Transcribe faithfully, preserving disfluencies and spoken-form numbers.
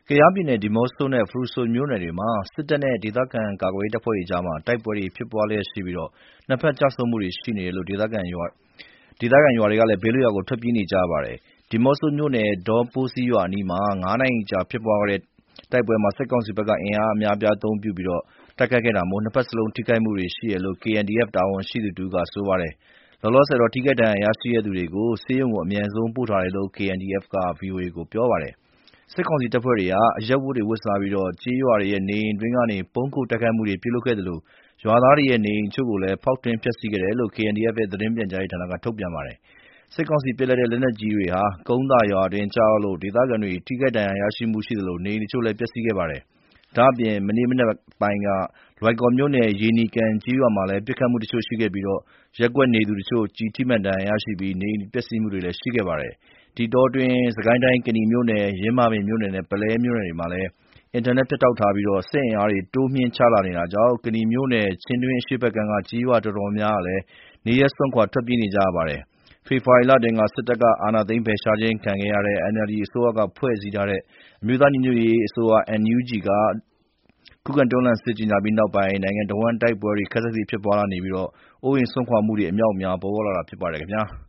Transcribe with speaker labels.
Speaker 1: ကယားပြည်နယ် ဒီးမော့ဆိုနဲ့ ဖရူဆိုမြို့နယ်တွေမှာ စစ်တပ်နဲ့ဒေသခံကာကွယ်ရေးတပ်ဖွဲ့တွေကြား တိုက်ပွဲတွေဖြစ်ပွားလျက်ရှိပြီး နှစ်ဘက်ကျဆုံးမှုတွေရှိနေတယ်လို့ ဒေသခံရွာတွေက ဘေးလွတ်ရာကို ထွက်ပြေးနေကြပါတယ်။ ဒီးမော့ဆိုမြို့နယ် ဒေါပိုးစီရွာအနီးမှာ ၅ နာရီကြာဖြစ်ပွားတဲ့တိုက်ပွဲမှာ စစ်ကောင်စီဘက်က အင်အားအများအပြားအသုံးပြုတိုက်ခိုက်ခဲ့တာမို့ နှစ်ဘက်စလုံးထိခိုက်မှုတွေရှိတယ်လို့ ကေအန်ဒီအေဖ် တာဝန်ရှိသူတဦးကဆိုပါတယ်။ လောလောဆယ်တော့ ထိခိုက်ဒဏ်ရာရရှိသူတွေကို ဆေးရုံကို အမြန်ဆုံးပို့ထားတယ်လို့ ကေအန်ဒီအေဖ် က ဗွီအိုအေကိုပြောပါတယ်။ စစ်ကောင်စီတပ်ဖွဲ့တွေက အရပ်ဝတ်တွေဝတ်စားပြီး ကျေးရွာတွေရဲ့ နေအိမ်အတွင်းကနေ ဗုံးခိုတိုက်ခိုက်မှုတွေပြုလုပ်ခဲ့သလို ရွာသားတွေရဲ့ နေအိမ်အချို့ကိုလည်း ဖောက်ထွင်းဖျက်ဆီးခဲ့တယ်လို့ ကေအန်ဒီအေဖ် ရဲ့ သတင်းပြန်ကြားရေးဌာနက ထုတ်ပြန်ပါတယ်။ စစ်ကောင်စီပစ်လိုက်တဲ့ လက်နက်ကြီးတွေဟာ ကုန်းသာရွာအတွင်းကျရောက်လို့ ဒေသခံတွေ ထိခိုက်ဒဏ်ရာရရှိမှုရှိသလို နေအိမ်တချို့လည်း ပျက်စီးခဲ့ပါတယ်။ ဒါ့အပြင် မနေ့မနက်ပိုင်းက လွိုင်ကော်မြို့နယ် ရေနီကန်ကျေးရွာမှာလည်း ပစ်ခတ်မှုတချို့ရှိခဲ့ပြီး ရပ်ကွက်နေသူတချို့ ကျည်ထိမှန်ဒဏ်ရာရရှိပြီး နေအိမ်ပျက်စီးမှုတွေလည်းရှိခဲ့ပါတယ်။ ဒီအတောအတွင်း စစ်ကိုင်းတိုင်း ကနီမြို့နယ်၊ ယင်းမာပင်မြို့နယ်နဲ့ ပုလဲမြို့နယ်တွေမှာလည်း အင်တာနက်ဖြတ်တောက်ထားပြီး စစ်အင်အားတွေ တိုးမြှင့်ချလာနေတာကြောင့် ကနီမြို့နယ် ချင်းတွင်းအရှေ့ဘက်ကမ်းက ကျေးရွာတော်တော်များများ နေရပ်စွန့်ခွာထွက်ပြေးနေကြရပါတယ်။ ဖေဖော်ဝါရီလအတွင်း စစ်တပ်က အာဏာသိမ်းဖယ်ရှားခြင်းခံခဲ့ရတဲ့ အန်အယ်လ်ဒီအစိုးရက ဖွဲ့စည်းထားတဲ့ အမျိုးသားညီညွတ်ရေးအစိုးရ အန်ယူဂျီ က ခုခံတွန်းလှန်စစ်ကြေညာပြီးနောက်ပိုင်း နိုင်ငံတဝန်း တိုက်ပွဲတွေ ခပ်စိပ်စိပ်ဖြစ်ပွားလာနေပြီး အိုးအိမ်စွန့်ခွာမှုတွေ အမြောက်အများ ပေါ်ပေါက်လာတာဖြစ်ပါတယ်ခင်ဗျာ။